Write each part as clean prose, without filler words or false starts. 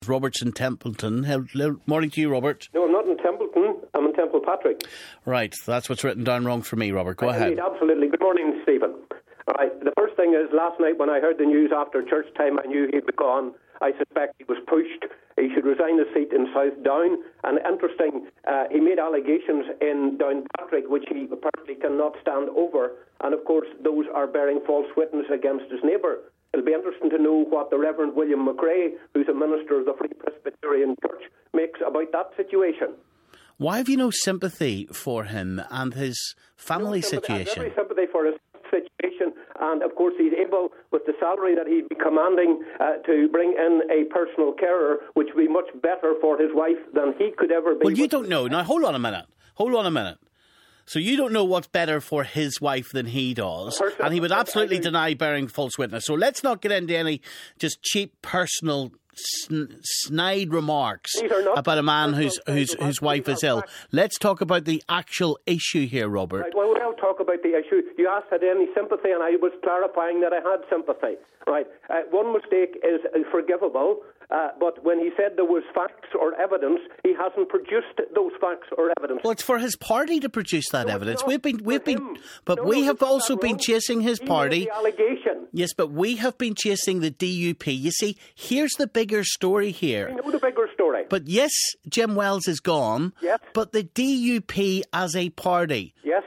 Robert's in Templeton. Hello, morning to you, Robert. No, I'm not in Templeton. I'm in Temple Patrick. Right, that's what's written down wrong for me, Robert. Go ahead. Absolutely. Good morning, Stephen. All right. The first thing is, last night when I heard the news after church time, I knew he'd be gone. I suspect he was pushed. He should resign his seat in South Down. And interesting, he made allegations in Downpatrick which he apparently cannot stand over. And of course, those are bearing false witness against his neighbour. It'll be interesting to know what the Reverend William McRae, who's a minister of the Free Presbyterian Church, makes about that situation. Why have you no sympathy for him and his family situation? I have every sympathy for his situation, and of course he's able, with the salary that he'd be commanding, to bring in a personal carer, which would be much better for his wife than he could ever be. Well, you don't know. Now, hold on a minute. So you don't know what's better for his wife than he does, and he would absolutely deny bearing false witness. So let's not get into any just cheap personal snide remarks about a man whose wife is ill. Let's talk about the actual issue here, Robert. Right, well, we'll talk about the issue. You asked had any sympathy, and I was clarifying that I had sympathy. Right, one mistake is forgivable. But when he said there was facts or evidence, he hasn't produced those facts or evidence. Well, it's for his party to produce that evidence. We have also been chasing his party. He made the allegation. Yes, but we have been chasing the DUP. You see, here's the bigger story here. I know the bigger story. But yes, Jim Wells is gone. Yes. But the DUP as a party, yes.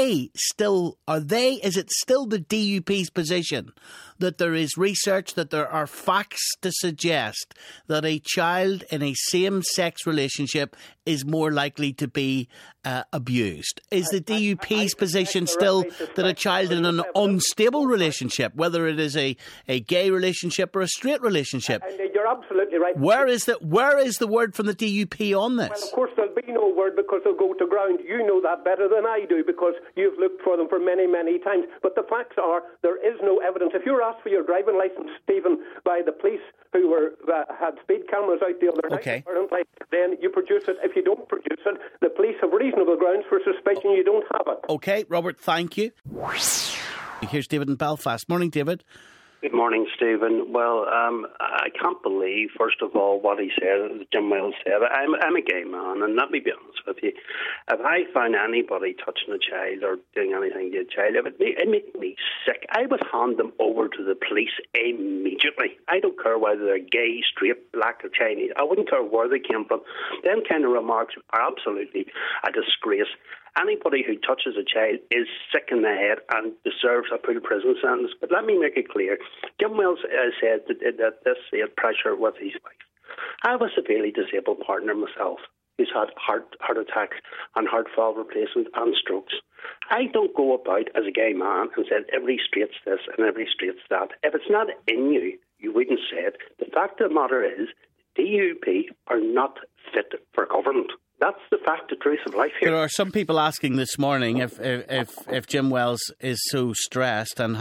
Is it still the DUP's position that there is research, that there are facts to suggest that a child in a same-sex relationship is more likely to be abused? Is the DUP's position still that a child in an unstable relationship, whether it is a gay relationship or a straight relationship? You're absolutely right. Where is the word from the DUP on this? Well, of course, there'll be no word because they'll go to ground. You know that better than I do because you've looked for them for many, many times. But the facts are there is no evidence. If you were asked for your driving licence, Stephen, by the police who had speed cameras out the other night, apparently, then you produce it. If you don't produce it, the police have reasonable grounds for suspicion you don't have it. OK, Robert, thank you. Here's David in Belfast. Morning, David. Good morning, Stephen. Well, I can't believe, first of all, what he said, Jim Wells said. I'm a gay man, and let me be honest with you. If I found anybody touching a child or doing anything to a child, it made me sick. I would hand them over to the police immediately. I don't care whether they're gay, straight, black or Chinese. I wouldn't care where they came from. Them kind of remarks are absolutely a disgrace. Anybody who touches a child is sick in the head and deserves a full prison sentence. But let me make it clear. Jim Wells said that this had pressure with his wife. I have a severely disabled partner myself who's had heart attacks and heart valve replacement and strokes. I don't go about as a gay man and say every straight's this and every straight's that. If it's not in you, you wouldn't say it. The fact of the matter is the DUP are not fit for government. That's the fact, the truth of life here. There are some people asking this morning if Jim Wells is so stressed and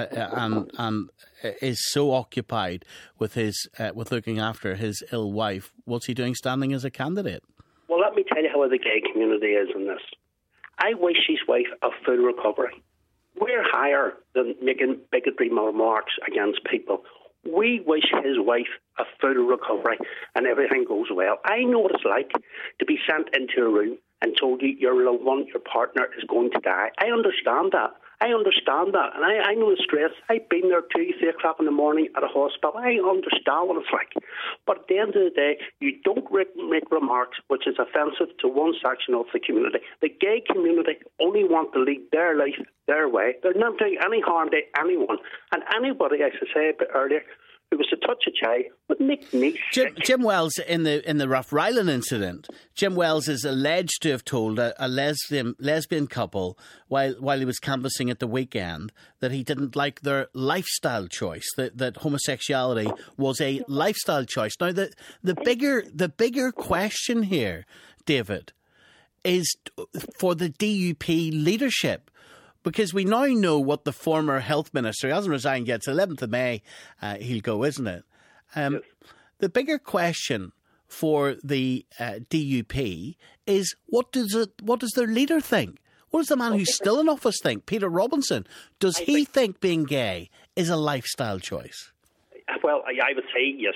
is so occupied with with looking after his ill wife, what's he doing standing as a candidate? Well, let me tell you how the gay community is in this. I wish his wife a full recovery. We're higher than making bigotry remarks against people. We wish his wife a full recovery and everything goes well. I know what it's like to be sent into a room and told you your loved one, your partner is going to die. I understand that. And I know the stress. I've been there 2-3 o'clock in the morning at a hospital. I understand what it's like. But at the end of the day, you don't make remarks which is offensive to one section of the community. The gay community only want to lead their life their way. They're not doing any harm to anyone. And anybody, as I said a bit earlier, who was to touch a child would make me sick. Jim Wells, in the Rathrylan incident, Jim Wells is alleged to have told a lesbian couple while he was canvassing at the weekend that he didn't like their lifestyle choice, that homosexuality was a lifestyle choice. Now, the bigger question here, David, is for the DUP leadership. Because we now know what the former health minister, he hasn't resigned yet, it's 11th of May, he'll go, isn't it? Yes. The bigger question for the DUP is what does their leader think? What does the man who's still in office think, Peter Robinson? Does he think being gay is a lifestyle choice? Well, I would say yes.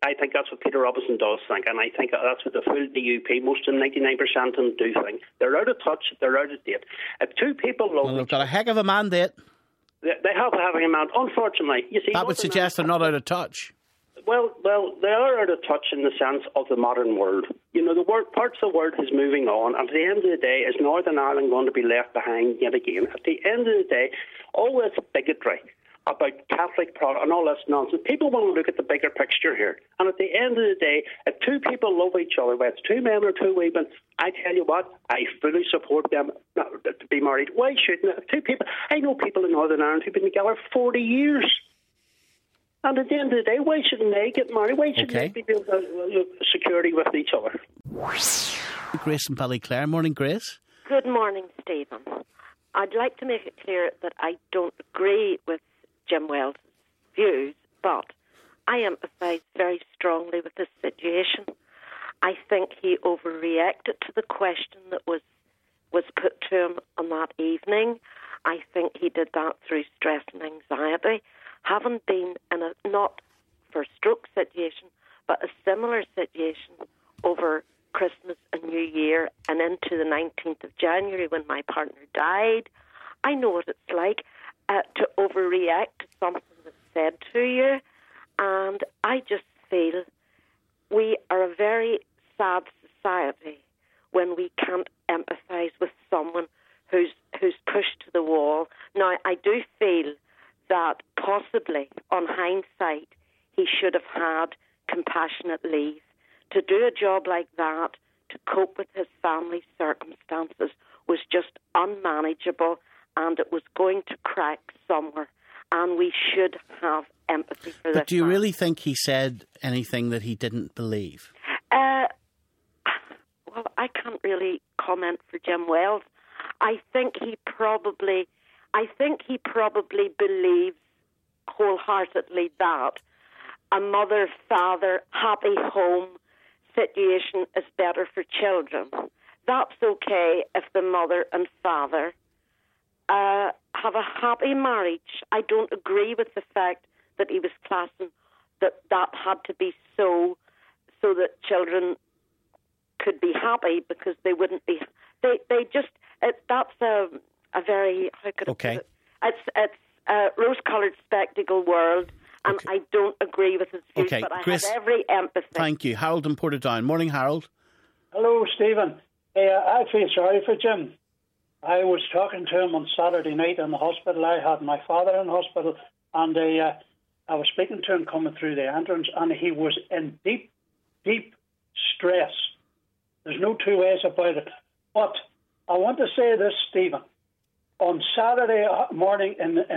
I think that's what Peter Robinson does think, and I think that's what the full DUP, most of 99% of them do think. They're out of touch, they're out of date. If two people love they've got a heck of a mandate. They have having a man. Unfortunately, you see, that would suggest they're not out of touch. Well, they are out of touch in the sense of the modern world. You know, parts of the world is moving on, and at the end of the day, is Northern Ireland going to be left behind yet again? At the end of the day, all this bigotry about Catholic product and all this nonsense, people want to look at the bigger picture here. And at the end of the day, if two people love each other, whether it's two men or two women, I tell you what, I fully support them to be married. Why shouldn't it? Two people, I know people in Northern Ireland who've been together 40 years. And at the end of the day, why shouldn't they get married? Why shouldn't they be building security with each other? Grace and Ballyclare. Morning, Grace. Good morning, Stephen. I'd like to make it clear that I don't agree with Jim Wells' views, but I empathise very strongly with this situation. I think he overreacted to the question that was put to him on that evening. I think he did that through stress and anxiety. Having been in a, not for stroke situation, but a similar situation over Christmas and New Year and into the 19th of January when my partner died, I know what it's like to overreact to something that's said to you. And I just feel we are a very sad society when we can't empathise with someone who's pushed to the wall. Now, I do feel that possibly, on hindsight, he should have had compassionate leave. To do a job like that, to cope with his family's circumstances, was just unmanageable, and it was going to crack somewhere. And we should have empathy for this. But do you really think he said anything that he didn't believe? Well, I can't really comment for Jim Wells. I think he probably believes wholeheartedly that a mother-father happy home situation is better for children. That's okay if the mother and father have a happy marriage. I don't agree with the fact that he was classing that had to be so that children could be happy, because they wouldn't be. That's a very, how could I put it? It's a rose-coloured spectacle world, and I don't agree with his views, but I have every empathy. Thank you. Harold in Portadown. Morning, Harold. Hello, Stephen. I feel sorry for Jim. I was talking to him on Saturday night in the hospital. I had my father in hospital, and I was speaking to him coming through the entrance, and he was in deep, deep stress. There's no two ways about it. But I want to say this, Stephen. On Saturday morning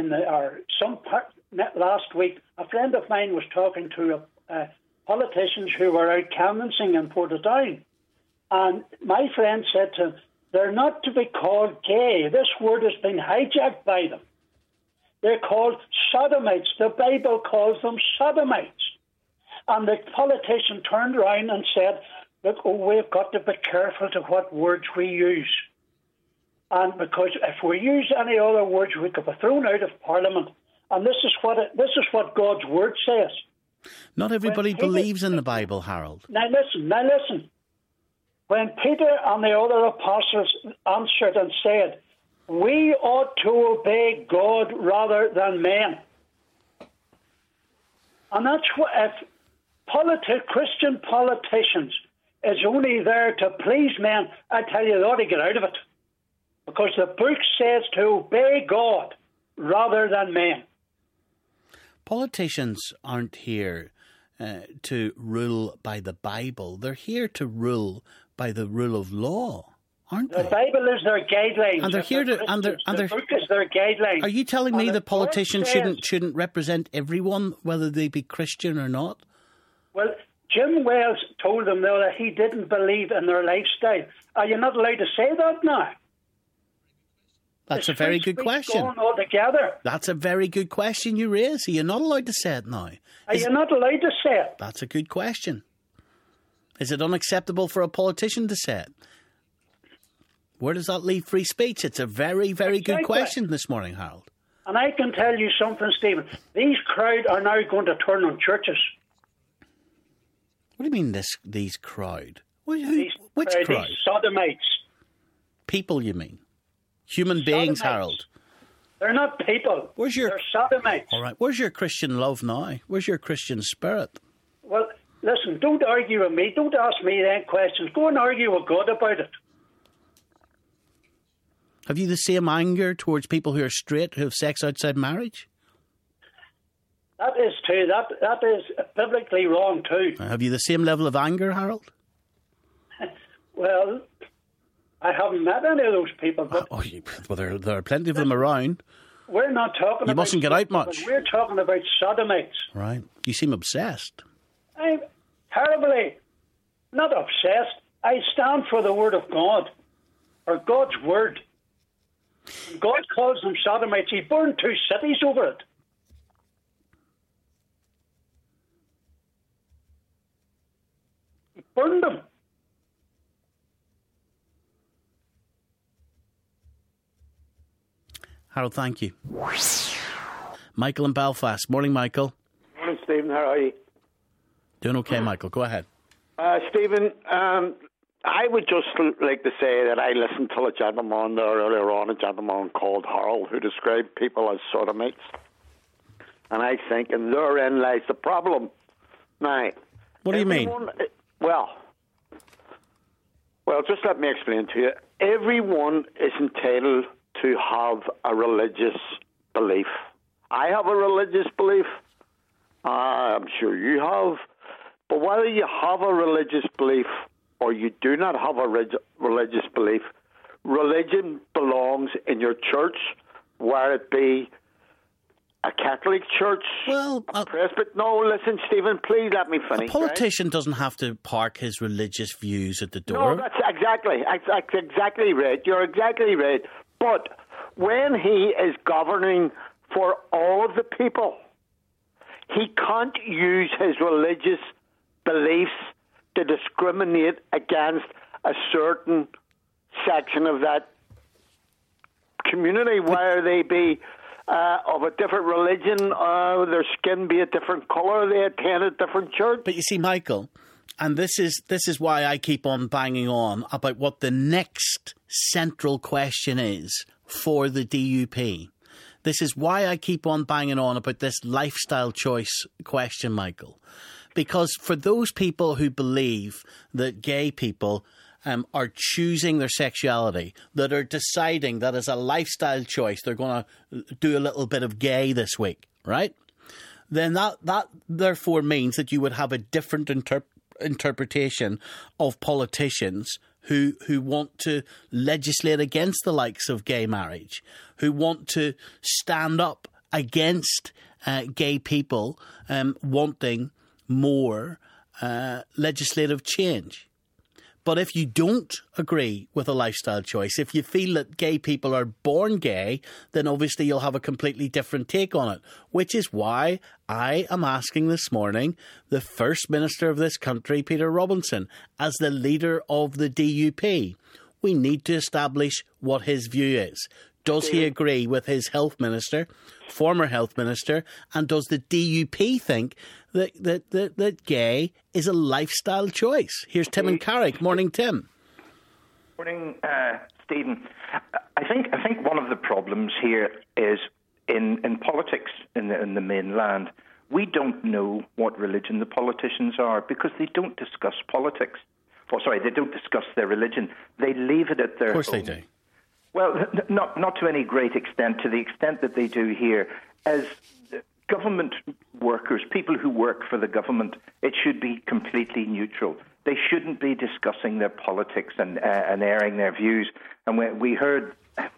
last week, a friend of mine was talking to politicians who were out canvassing in Portadown. And my friend said to him, they're not to be called gay. This word has been hijacked by them. They're called sodomites. The Bible calls them sodomites. And the politician turned around and said, look, we've got to be careful to what words we use. And because if we use any other words, we could be thrown out of Parliament. And this is what God's word says. Not everybody believes in the Bible, Harold. Now listen. When Peter and the other apostles answered and said, we ought to obey God rather than men. And that's what, if Christian politicians is only there to please men, I tell you, they ought to get out of it. Because the book says to obey God rather than men. Politicians aren't here to rule by the Bible. They're here to rule by the rule of law, aren't they? The Bible is their guidelines. And they're here to. The book is their guidelines. Are you telling me that politicians shouldn't represent everyone, whether they be Christian or not? Well, Jim Wells told them though that he didn't believe in their lifestyle. Are you not allowed to say that now? That's a very good question. Going altogether. That's a very good question you raise. Are you not allowed to say it now? Are you not allowed to say it? That's a good question. Is it unacceptable for a politician to say it? Where does that leave free speech? It's a very, very good question this morning, Harold. And I can tell you something, Stephen. These crowd are now going to turn on churches. What do you mean these crowd? Which crowd? These sodomites. People, you mean? Human beings, Harold. They're not people. They're sodomites. All right. Where's your Christian love now? Where's your Christian spirit? Well, listen, don't argue with me. Don't ask me any questions. Go and argue with God about it. Have you the same anger towards people who are straight, who have sex outside marriage? That is too. That is biblically wrong too. Have you the same level of anger, Harold? Well, I haven't met any of those people. But there are plenty of them around. We're not talking about... You mustn't get out much. We're talking about sodomites. Right. You seem obsessed. I'm terribly not obsessed. I stand for the word of God, or God's word. God calls them sodomites. He burned 2 cities over it. He burned them. Harold, thank you. Michael in Belfast. Morning, Michael. Morning, Stephen. How are you? Doing okay, Michael. Go ahead. Stephen, I would just like to say that I listened to a gentleman there earlier on, a gentleman called Harold, who described people as sodomites. And I think, and therein lies the problem. Now, what do you mean? Well, just let me explain to you. Everyone is entitled to have a religious belief. I have a religious belief. I'm sure you have. But whether you have a religious belief or you do not have a religious belief, religion belongs in your church, whether it be a Catholic church, a Presbyterian. No, listen, Stephen, please let me finish. A politician doesn't have to park his religious views at the door. No, that's exactly right. You're exactly right. But when he is governing for all of the people, he can't use his religious beliefs to discriminate against a certain section of that community, whether they be of a different religion, their skin be a different colour, they attend a different church. But you see, Michael, and this is why I keep on banging on about what the next central question is for the DUP. This is why I keep on banging on about this lifestyle choice question, Michael. Because for those people who believe that gay people are choosing their sexuality, that are deciding that as a lifestyle choice they're going to do a little bit of gay this week, right? Then that therefore means that you would have a different interpretation of politicians who want to legislate against the likes of gay marriage, who want to stand up against gay people wanting more legislative change. But if you don't agree with a lifestyle choice, if you feel that gay people are born gay, then obviously you'll have a completely different take on it, which is why I am asking this morning the First Minister of this country, Peter Robinson, as the leader of the DUP. We need to establish what his view is. Does he agree with his health minister, former health minister, and does the DUP think that gay is a lifestyle choice? Here's Tim and Carrick. Morning, Tim. Morning, Stephen. I think one of the problems here is in politics in the mainland. We don't know what religion the politicians are because they don't discuss politics. They don't discuss their religion. They leave it at their own. Of course they do. Well, not to any great extent, to the extent that they do here. As government workers, people who work for the government, it should be completely neutral. They shouldn't be discussing their politics and airing their views. And we heard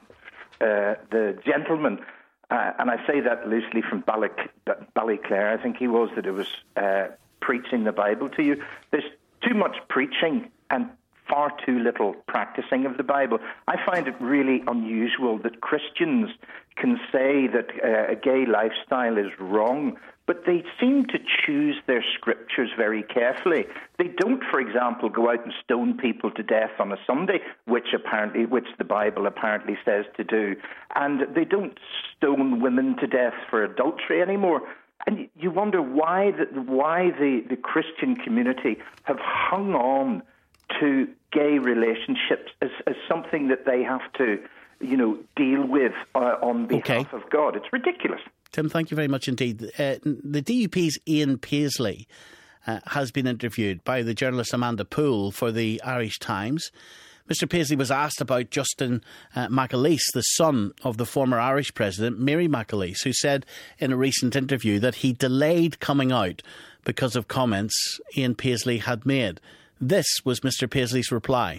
the gentleman, and I say that loosely from Ballyclare, I think he was, that it was preaching the Bible to you. There's too much preaching and far too little practicing of the Bible. I find it really unusual that Christians can say that a gay lifestyle is wrong, but they seem to choose their scriptures very carefully. They don't, for example, go out and stone people to death on a Sunday, which the Bible apparently says to do, and they don't stone women to death for adultery anymore. And you wonder why the Christian community have hung on to gay relationships as something that they have to, deal with on behalf of God. It's ridiculous. Tim, thank you very much indeed. The DUP's Ian Paisley has been interviewed by the journalist Amanda Poole for the Irish Times. Mr Paisley was asked about Justin McAleese, the son of the former Irish president, Mary McAleese, who said in a recent interview that he delayed coming out because of comments Ian Paisley had made. This was Mr Paisley's reply.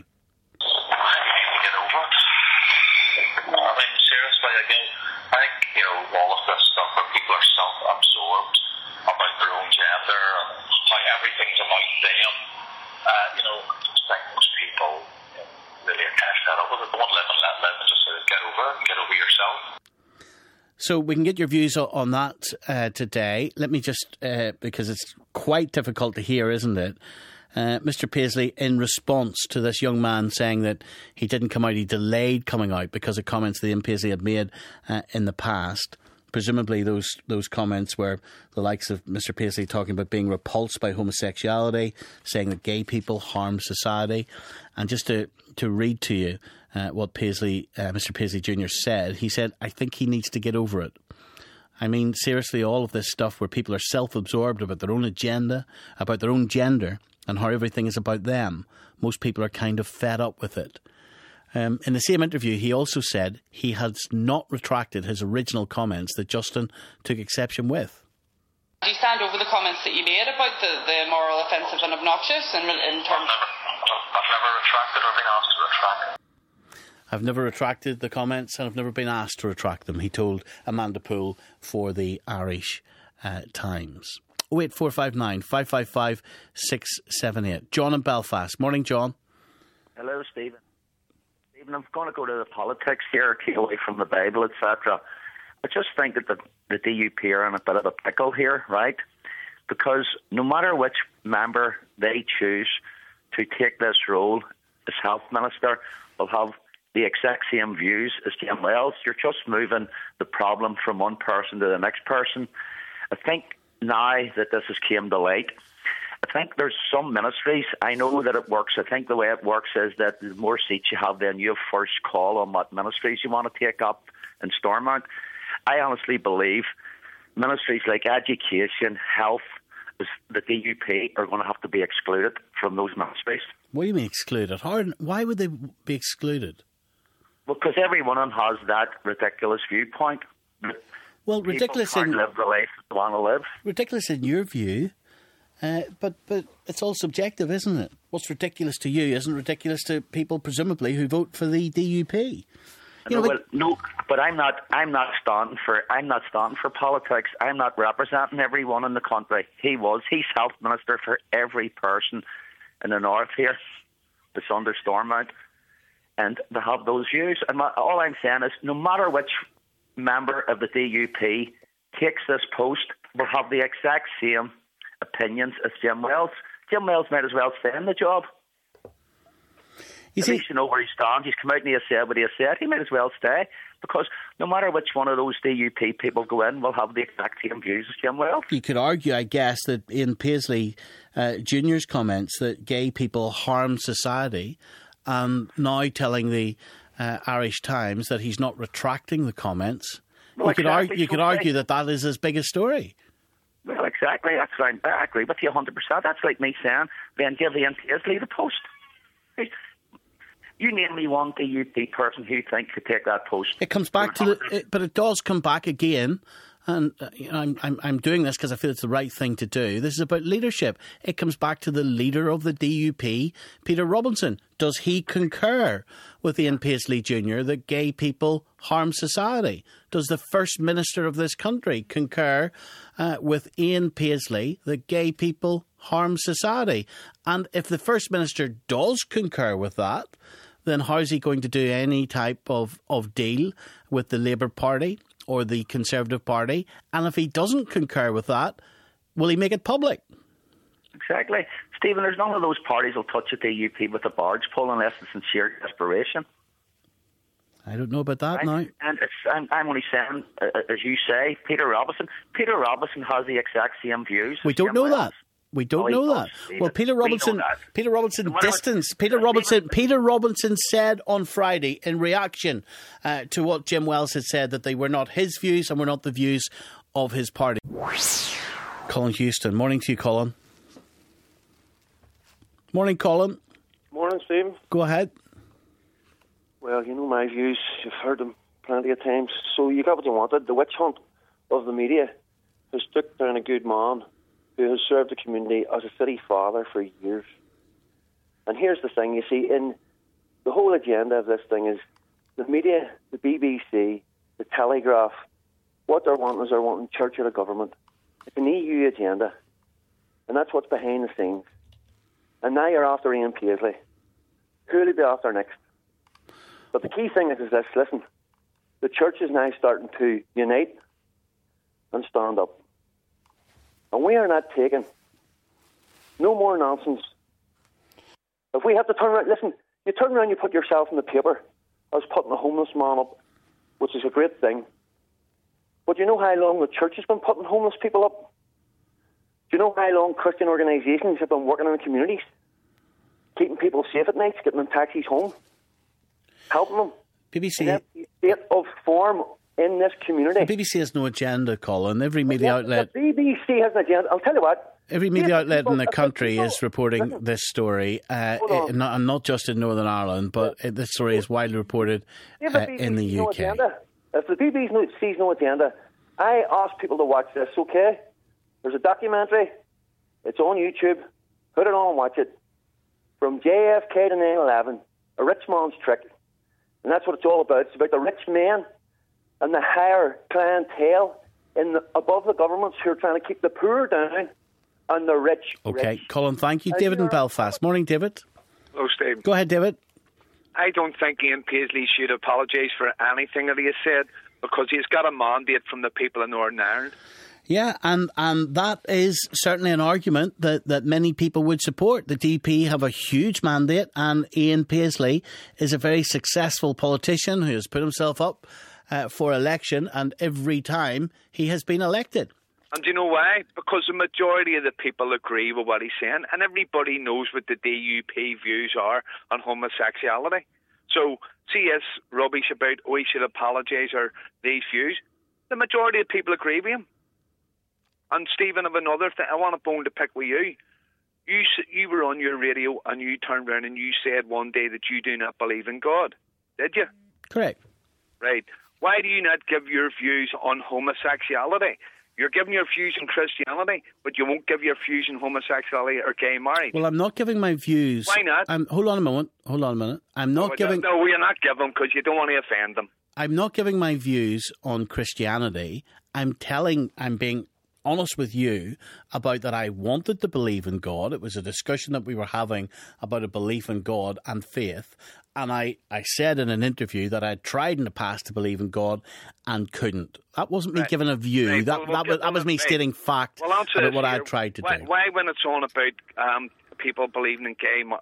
So we can get your views on that today. Let me just, because it's quite difficult to hear, isn't it? Mr Paisley, in response to this young man saying that he didn't come out, he delayed coming out because of comments that Ian Paisley had made in the past. Presumably those comments were the likes of Mr Paisley talking about being repulsed by homosexuality, saying that gay people harm society. And just to read to you what Mr Paisley Jr. said, he said, "I think he needs to get over it." I mean, seriously, all of this stuff where people are self-absorbed about their own agenda, about their own gender, and how everything is about them. Most people are kind of fed up with it. In the same interview, he also said he has not retracted his original comments that Justin took exception with. Do you stand over the comments that you made about the moral, offensive and obnoxious in terms of... I've never retracted or been asked to retract. I've never retracted the comments and I've never been asked to retract them, he told Amanda Poole for the Irish Times. 08459 555 678. John in Belfast. Morning, John. Hello, Stephen. Stephen, I'm going to go to the politics here, take away from the Bible, etc. I just think that the DUP are in a bit of a pickle here, right? Because no matter which member they choose to take this role as health minister, will have the exact same views as Jim Wells. You're just moving the problem from one person to the next person. I think now that this has came to light, I think there's some ministries, I know that it works. I think the way it works is that the more seats you have, then you have first call on what ministries you want to take up in Stormont. I honestly believe ministries like education, health, the DUP are going to have to be excluded from those ministries. What do you mean excluded? Why would they be excluded? Well, because everyone has that ridiculous viewpoint. Well, ridiculous in live the life they want to live. Ridiculous in your view, but it's all subjective, isn't it? What's ridiculous to you isn't ridiculous to people, presumably, who vote for the DUP. But I'm not standing for politics. I'm not representing everyone in the country. He's health minister for every person in the north here that's under Stormont, and to have those views. And all I'm saying is, no matter which member of the DUP takes this post, will have the exact same opinions as Jim Wells. Jim Wells might as well stay in the job. At least you know where he stands. He's come out and he has said what he has said. He might as well stay, because no matter which one of those DUP people go in, will have the exact same views as Jim Wells. You could argue, I guess, that Ian Paisley Jr.'s comments that gay people harm society, and now telling the Irish Times that he's not retracting the comments, you could argue that is his biggest story. Well, exactly. That's right. I agree with you 100%. That's like me saying, then give Ian Paisley the post. You name me one DUP person who you think could take that post. It comes back but it does come back again. And I'm doing this because I feel it's the right thing to do. This is about leadership. It comes back to the leader of the DUP, Peter Robinson. Does he concur with Ian Paisley Jr. that gay people harm society? Does the First Minister of this country concur with Ian Paisley that gay people harm society? And if the First Minister does concur with that, then how is he going to do any type of deal with the Labour Party or the Conservative Party? And if he doesn't concur with that, will he make it public? Exactly. Stephen, there's none of those parties will touch a DUP with a barge pole unless it's in sheer desperation. I don't know about that right? now. And I'm only saying, as you say, Peter Robinson has the exact same views. We don't know that. We don't know that. Well, Peter Robinson said on Friday in reaction to what Jim Wells had said that they were not his views and were not the views of his party. Colin Houston. Morning to you, Colin. Morning, Colin. Morning, Stephen. Go ahead. Well, you know my views. You've heard them plenty of times. So you got what you wanted. The witch hunt of the media has took down a good man who has served the community as a city father for years. And here's the thing, you see, in the whole agenda of this thing is the media, the BBC, the Telegraph, what they're wanting is they're wanting Churchill government. It's an EU agenda. And that's what's behind the scenes. And now you're after Ian Paisley. Who will he be after next? But the key thing is this, listen, the church is now starting to unite and stand up. And we are not taking no more nonsense. If we have to turn around, listen, you turn around, you put yourself in the paper. I was putting a homeless man up, which is a great thing. But you know how long the church has been putting homeless people up? Do you know how long Christian organisations have been working in the communities? Keeping people safe at night, getting them taxis home, helping them. BBC. In every state of form in this community. The BBC has no agenda, Colin. Every media outlet... The BBC has an agenda. I'll tell you what. Every media outlet in the country is reporting this story, not just in Northern Ireland, but this story is widely reported in the UK. If the BBC sees no agenda, I ask people to watch this, okay? There's a documentary. It's on YouTube. Put it on and watch it. From JFK to 9/11, a rich man's trick. And that's what it's all about. It's about the rich men and the higher clientele above the governments who are trying to keep the poor down and the rich. Okay, rich. Colin, thank you. David in Belfast. Morning, David. Hello, Steve. Go ahead, David. I don't think Ian Paisley should apologise for anything that he has said because he's got a mandate from the people of Northern Ireland. Yeah, and that is certainly an argument that many people would support. The DP have a huge mandate, and Ian Paisley is a very successful politician who has put himself up for election, and every time he has been elected. And do you know why? Because the majority of the people agree with what he's saying, and everybody knows what the DUP views are on homosexuality. So, see his rubbish about, he should apologise or these views. The majority of people agree with him. And Stephen, of another thing, I want a bone to pick with you. You were on your radio and you turned around and you said one day that you do not believe in God. Did you? Correct. Right. Why do you not give your views on homosexuality? You're giving your views on Christianity, but you won't give your views on homosexuality or gay marriage. Well, I'm not giving my views. Why not? Hold on a minute. I'm not giving... No, you're not giving them because you don't want to offend them. I'm not giving my views on Christianity. I'm being honest with you about that I wanted to believe in God. It was a discussion that we were having about a belief in God and faith. And I said in an interview that I had tried in the past to believe in God and couldn't. That wasn't me giving a view. Right. That was me stating fact about what I had tried to do. Why, when it's on about people believing in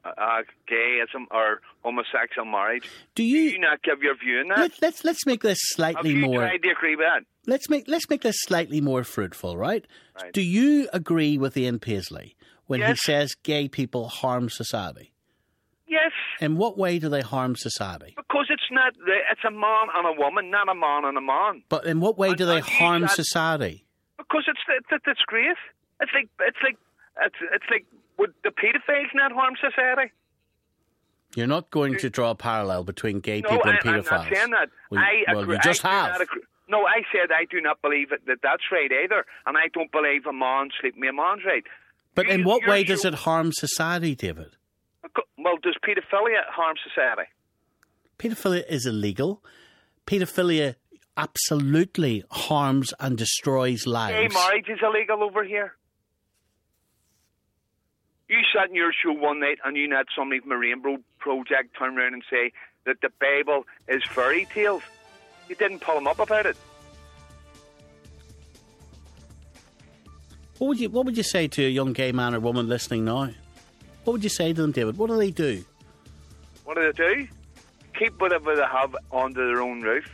gayism or homosexual marriage, do you not give your view on that? Let's make this slightly more... Have you tried to agree with that? Let's make this slightly more fruitful, right? Do you agree with Ian Paisley when he says gay people harm society? Yes. In what way do they harm society? Because it's a man and a woman, not a man and a man. But in what way do they harm society? Because it's disgrace. It's like would the paedophiles not harm society? You're not going to draw a parallel between gay people and paedophiles. I'm not saying that. I agree. You just have. No, I said I do not believe that that's right either, and I don't believe a man sleeping with a man's right. But in what way does it harm society, David? Well, does paedophilia harm society? Paedophilia is illegal. Paedophilia absolutely harms and destroys lives. Gay marriage is illegal over here. You sat in your show one night and you had somebody from the Rainbow Project turn around and say that the Bible is fairy tales. You didn't pull them up about it. What would you say to a young gay man or woman listening now? What would you say to them, David? What do they do? What do they do? keep whatever they have under their own roof.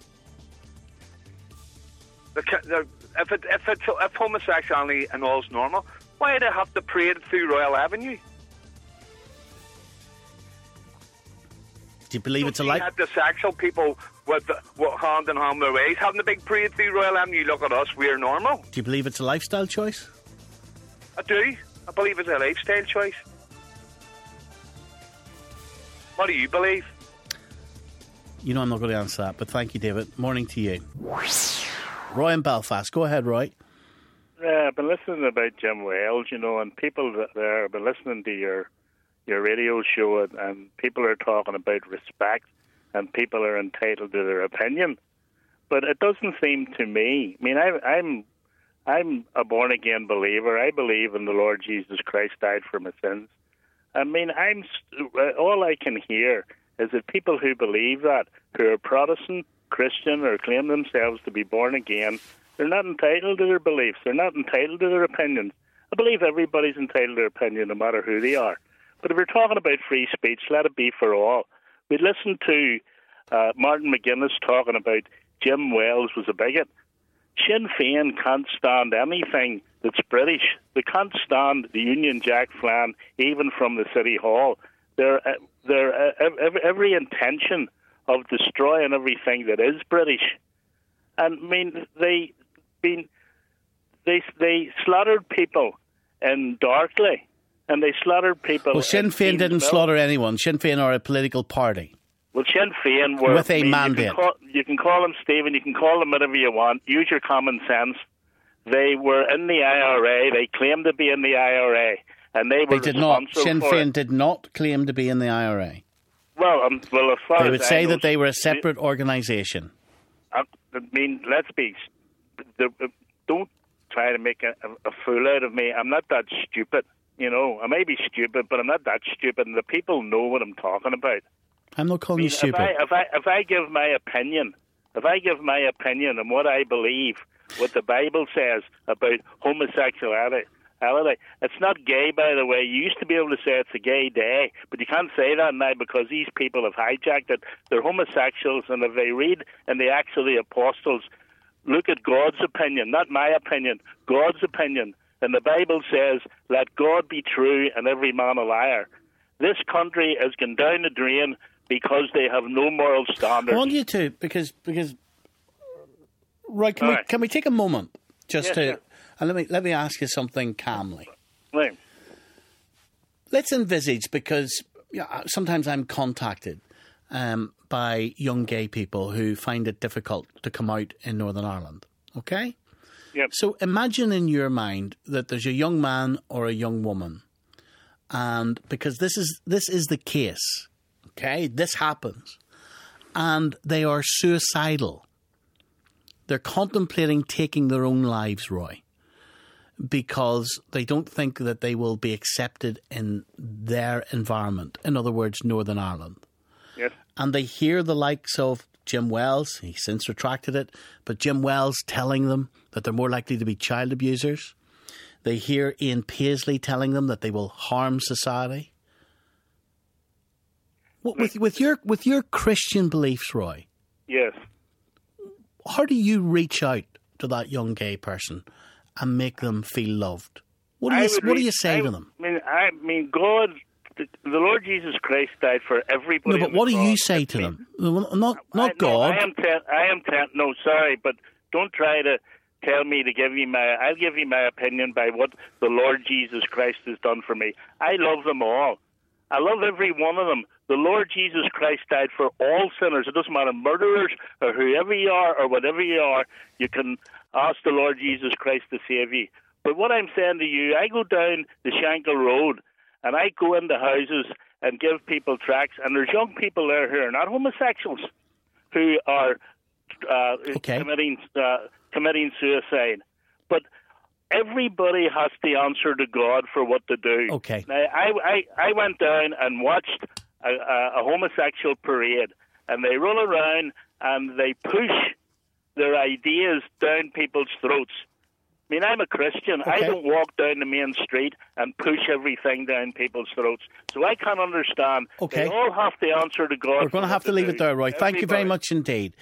If homosexuality and all is normal, why do they have to parade through Royal Avenue? Do you believe it's a life? Heterosexual people with hand in hand their ways having a big parade through Royal Avenue. Look at us, we're normal. Do you believe it's a lifestyle choice? I do. I believe it's a lifestyle choice. What do you believe? You know I'm not going to answer that, but thank you, David. Morning to you. Roy in Belfast. Go ahead, Roy. I've been listening about Jim Wells, and people there have been listening to your radio show, and people are talking about respect, and people are entitled to their opinion. But it doesn't seem to me. I mean, I'm a born again believer. I believe in the Lord Jesus Christ died for my sins. I mean, all I can hear is that people who believe that, who are Protestant, Christian, or claim themselves to be born again, they're not entitled to their beliefs. They're not entitled to their opinions. I believe everybody's entitled to their opinion, no matter who they are. But if we're talking about free speech, let it be for all. We listened to Martin McGuinness talking about Jim Wells was a bigot. Sinn Féin can't stand anything that's British. They can't stand the Union Jack flag, even from the City Hall. They're every intention of destroying everything that is British. And I mean, they slaughtered people in Darkley, and they slaughtered people. Well, Sinn Féin didn't slaughter anyone. Sinn Féin are a political party. Well, Sinn Féin were with a mandate. You can call them Stephen. You can call them whatever you want. Use your common sense. They were in the IRA. They claimed to be in the IRA, and they were. They did not. Sinn Féin did not claim to be in the IRA. Well, as far they would as say I know, that they were a separate organisation. I mean, let's be. Don't try to make a fool out of me. I'm not that stupid. I may be stupid, but I'm not that stupid, and the people know what I'm talking about. I'm not calling you stupid. If I give my opinion on what I believe, what the Bible says about homosexuality, it's not gay, by the way. You used to be able to say it's a gay day, but you can't say that now because these people have hijacked it. They're homosexuals, and if they read in the Acts of the Apostles, look at God's opinion, not my opinion, God's opinion. And the Bible says, let God be true and every man a liar. This country has gone down the drain because they have no moral standards. I want you to, because Roy, can we take a moment and let me ask you something calmly. Right. Let's envisage, because sometimes I'm contacted by young gay people who find it difficult to come out in Northern Ireland. Okay? Yep. So imagine in your mind that there's a young man or a young woman, and because this is the case, okay, this happens, and they are suicidal. They're contemplating taking their own lives, Roy, because they don't think that they will be accepted in their environment. In other words, Northern Ireland. Yes. And they hear the likes of Jim Wells, he since retracted it, but Jim Wells telling them that they're more likely to be child abusers. They hear Ian Paisley telling them that they will harm society. With your Christian beliefs, Roy. Yes. How do you reach out to that young gay person and make them feel loved? What do you say to them? I mean, God, the Lord Jesus Christ died for everybody. No, but what do you say to them? Not God. No, sorry, but don't try to tell me to give you I'll give you my opinion by what the Lord Jesus Christ has done for me. I love them all. I love every one of them. The Lord Jesus Christ died for all sinners. It doesn't matter, murderers or whoever you are or whatever you are, you can ask the Lord Jesus Christ to save you. But what I'm saying to you, I go down the Shankill Road and I go into houses and give people tracts, and there's young people there who are not homosexuals, who are committing suicide. But everybody has to answer to God for what to do. Okay. Now, I went down and watched a homosexual parade, and they roll around and they push their ideas down people's throats. I mean, I'm a Christian. Okay. I don't walk down the main street and push everything down people's throats. So I can't understand. Okay. They all have to answer to God. We're going to have to leave it there, Roy. Thank you very much indeed.